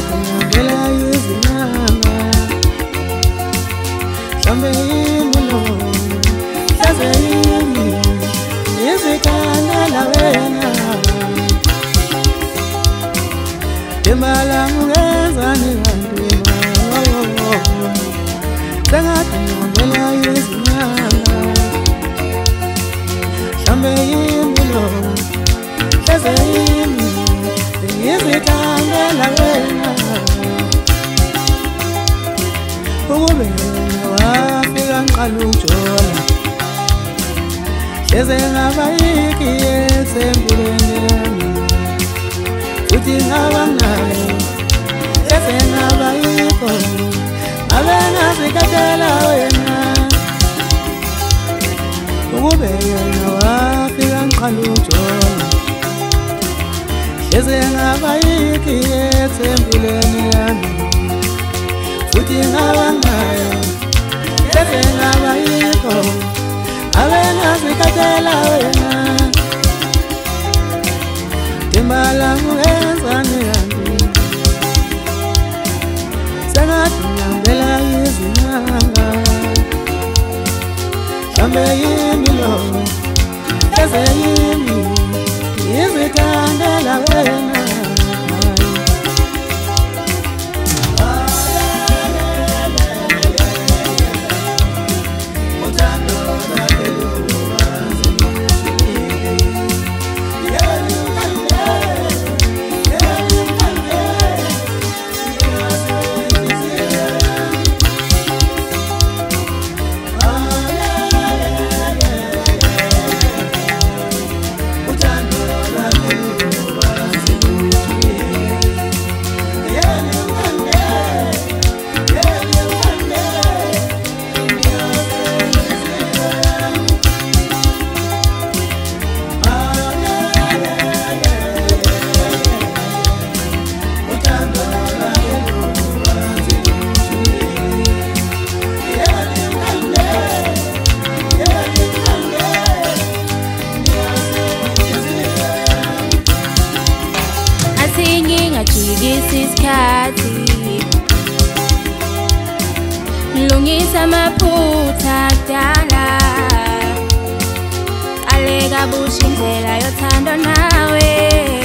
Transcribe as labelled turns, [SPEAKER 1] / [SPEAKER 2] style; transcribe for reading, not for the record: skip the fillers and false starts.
[SPEAKER 1] sengathi ngivela izinyanga mhlawumbe imulo hlaze yimi izikhandela wena Dembala ngenzani kanti sengathi ngivela izinyanga mhlawumbe imulo hlaze yimi izikhandela wena ukube wafika ngiqala ukujola hleze ngaba yikiyethe empilweni yami futhi ngaba nginayo hleze ngaba yikho ngabe ngazikhathela wena ukube yena wafika ngiqala ukujola hleze ngaba yikiyethe empilweni yami futhi ngaba nginayo hleze ngaba yikho ngabe ngazikhathela wena Dembala ngenzani kanti sengathi ngivela izinyanga mhlawumbe yimi lo hleze yimi izikhandela wena
[SPEAKER 2] Isikhathi lungisa amaphutha akudala qaleka busha indlela yothando nawe